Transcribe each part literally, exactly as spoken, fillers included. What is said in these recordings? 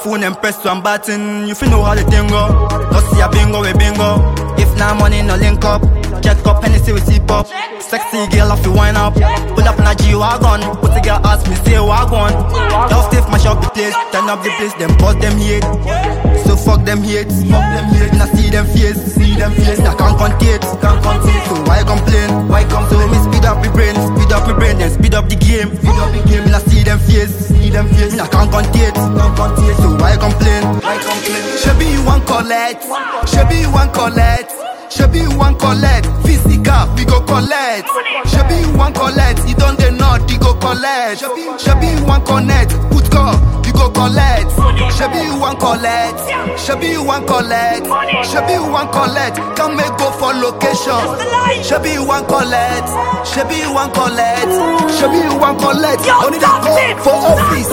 phone and press one button. You feel know how the thing go. Just see a bingo, we bingo. If nah money, no link up. Check up, Hennessy with C-pop. Sexy girl off you wine up. Pull up in a G-Wagon. Put the girl ask me, say wagon. Y'all stiff, mash up the place. Turn up the place, them boss them hate. So fuck them hate. Fuck them hate. And I see them face. See them face. I can't contain. Can't contain. So why complain? Why come? So me speed up the brain. Speed up the brain, then speed up the game. Speed up the game. And I see them face. See them face. And I can't contain. Can't contain. So why complain? Why complain? Shebi you want collect. Shebi you want collect. Shebi you want collect. Physical, we go collect. Shebi you want collect. You don't dey not, you go collect. Shebi you want connect. Put call, you go collect. Shebi you want collect. Shebi you want collect. Shebi you want collect. Can make go for location. Shebi you want collect. Shebi you want collect. Shebi you want collect. Only the go for office.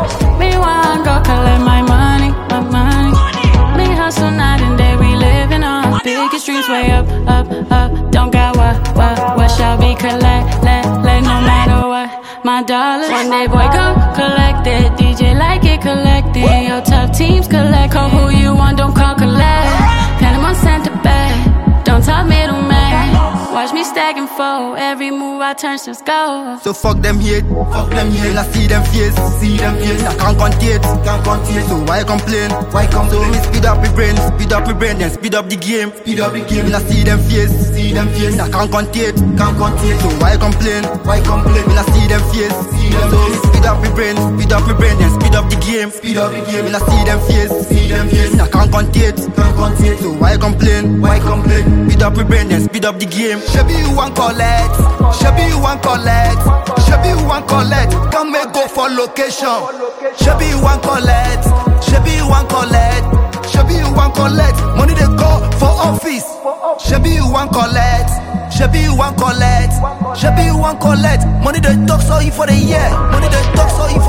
Me want go collect my money, my money. Me hustle night and day, we living on biggest streets way up, up, up. Don't got what, what, what shall be collect, let, let no matter what. My dollars, one day boy go collect it. D J like it collected. Your top teams collect. Call who you want, don't call collect. Panama sent the bag, don't talk middleman. Watch me stack and fold, every move I turn to go. So fuck them hate, fuck them hate. And I see them face, see them face. I can't contain, can't contain. So why complain? Why complain? So me speed up the brain, speed up the brain, then speed up the game, speed up the game. And I see them face, see them face. I can't contain, can't contain. So why complain? Why complain? And I see them face, see them so me speed up the brain, speed up the brain, then speed up the game, speed up the game. And I see them face, see them face. I can't contain, can't contain. So why complain? Why complain? Speed up the brain, then speed up the game. Shebi you want collect. Shebi you want collect. Shebi you want collect. Can make go for location. Shebi you want collect. Shebi you want collect. Shebi you want collect. Money they go for office. Shebi you want collect. Shebi you want collect. Shebi you want collect. Money they talk so you for the year. Money they talk so you